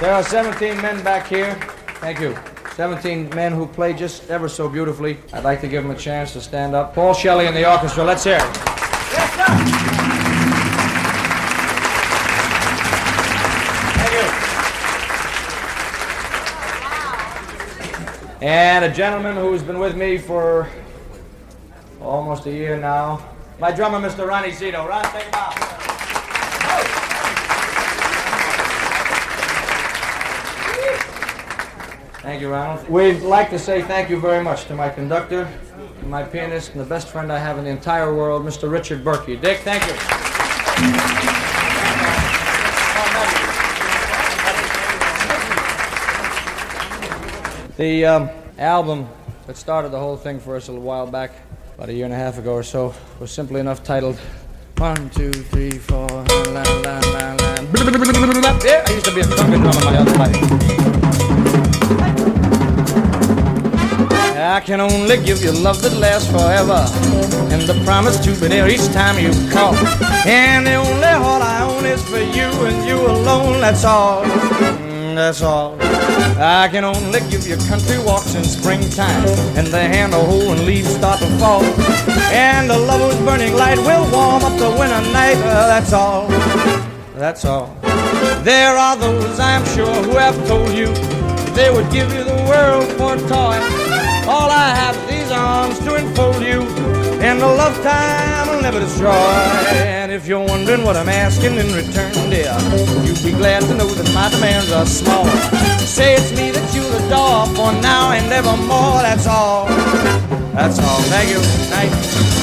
There are 17 men back here. Thank you. 17 men who play just ever so beautifully. I'd like to give them a chance to stand up. Paul Shelley and the orchestra. Let's hear it. Yes, sir. Thank you. And a gentleman who's been with me for almost a year now. My drummer, Mr. Ronnie Zito. Ron, take him out. Thank you, Ronald. We'd like to say thank you very much to my conductor, my pianist, and the best friend I have in the entire world, Mr. Richard Berkey. Dick, thank you. The album that started the whole thing for us a little while back, about a year and a half ago or so, was simply enough titled 1, 2, 3, 4, la, la, la, la. Yeah, I used to be a trumpet drummer in my other life. I can only give you love that lasts forever, and the promise to be there each time you call. And the only heart I own is for you and you alone, that's all, that's all. I can only give you country walks in springtime, and the hand to hold when leaves start to fall. And the love whose burning light will warm up the winter night, that's all, that's all. There are those, I'm sure, who have told you they would give you the world for a toy. All I have is these arms to enfold you, and the love time will never destroy. And if you're wondering what I'm asking in return, dear, you'd be glad to know that my demands are small. Say it's me that you'll adore for now and evermore, that's all. That's all. Thank you. Night.